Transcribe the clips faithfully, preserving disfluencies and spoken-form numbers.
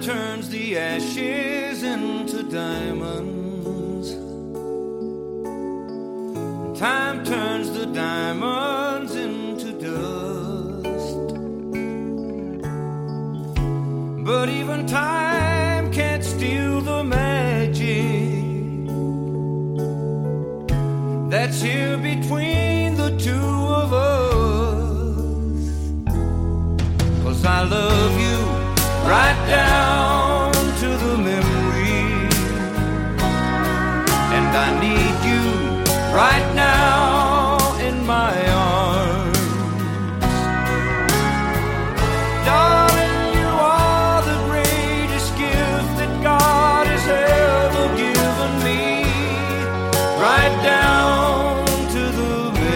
turns the ashes into diamonds. Time turns the diamonds into dust. But even time can't steal the magic that's here between the two of us. 'Cause I love you right down to the memory, and I need you right now in my arms. Darling, you are the greatest gift that God has ever given me. Right down to the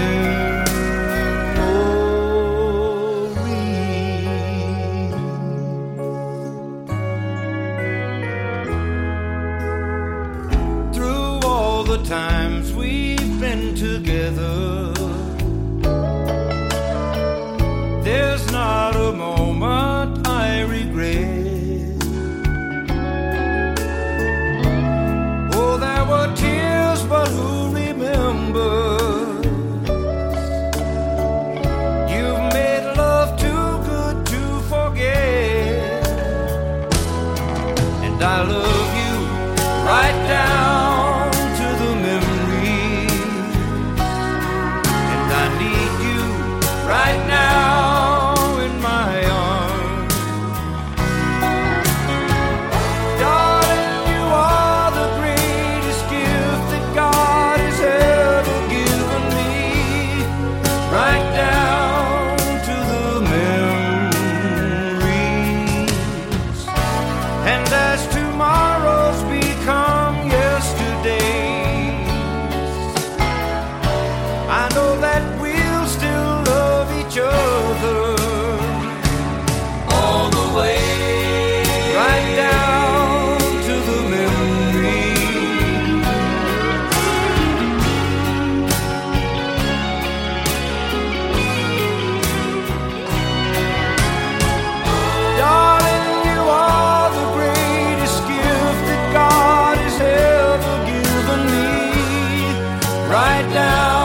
memory. Through all the times we've been together, there's not a moment I regret. Oh, there were tears, but who remembers? You've made love too good to forget, and I love you right down to the memory, and I need you right now in my arms. Darling, you are the greatest gift that God has ever given me. Right down to the memories. And as tomorrows become yesterdays, I know that we'll still love each other all the way. Right down to the memory. Darling, you are the greatest gift that God has ever given me. Right down